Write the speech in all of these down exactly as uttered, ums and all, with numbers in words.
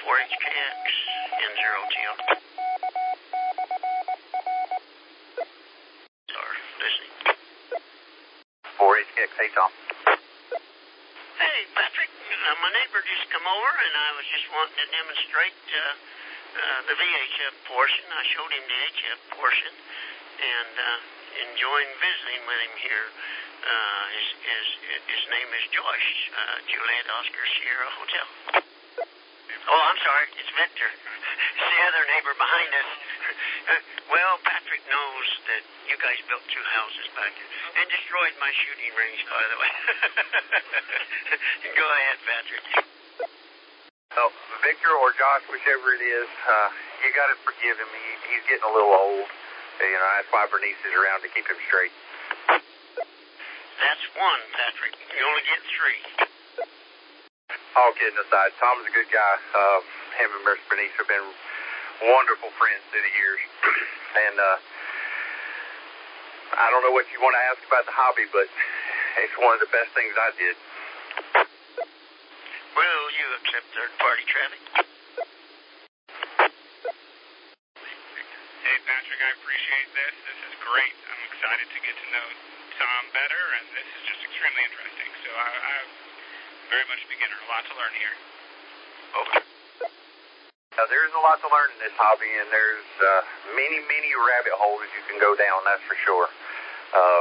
four H K X N zero T R. Are listening. four H K X, hey Tom. Hey Patrick, uh, my neighbor just come over and I was just wanting to demonstrate uh, uh, the V H F portion. I showed him the H F portion and uh, enjoying visiting with him here. Uh, his, his, his name is Josh, uh, Juliet Oscar Sierra Hotel. Oh, I'm sorry, it's Victor. It's the other neighbor behind us. Well, Patrick knows that you guys built two houses back there and destroyed my shooting range, by the way. Go ahead, Patrick. Oh, Victor or Josh, whichever it is, uh, you got to forgive him. He, he's getting a little old. You know, that's why Bernice is around to keep him straight. That's one, Patrick. You only get three. All kidding aside, Tom's a good guy. Uh, him and Miss Bernice have been wonderful friends through the years. And uh, I don't know what you want to ask about the hobby, but it's one of the best things I did. Will you accept third-party traffic? Hey, Patrick, I appreciate this. This is great. I'm excited to get to know Tom better, and this is just extremely interesting. So I, I'm very much a beginner. A lot to learn here. Okay. Uh, there's a lot to learn in this hobby, and there's uh, many, many rabbit holes you can go down, that's for sure. Uh,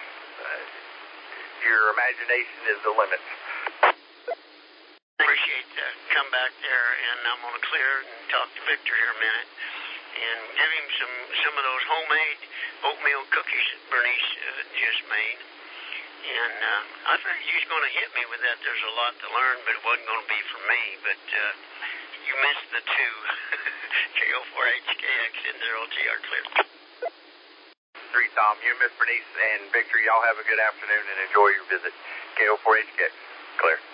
your imagination is the limit. Appreciate that. Come back there, and I'm going to clear and talk to Victor here a minute and give him some, some of those homemade oatmeal cookies that Bernice uh, just made. And uh, I figured he was going to hit me with that. There's a lot to learn, but it wasn't going to be for me. But uh, you missed the two. K O four H K X N zero T R clear. Three, Tom. You, Miss Bernice, and Victor, y'all have a good afternoon and enjoy your visit. K O four H K X, clear.